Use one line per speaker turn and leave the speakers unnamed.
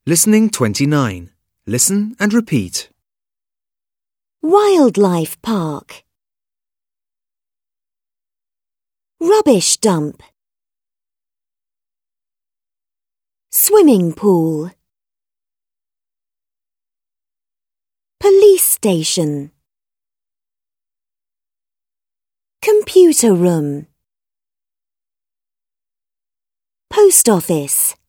Listening 29. Listen and repeat.
Wildlife park. Rubbish dump. Swimming pool. Police station. Computer room. Post office.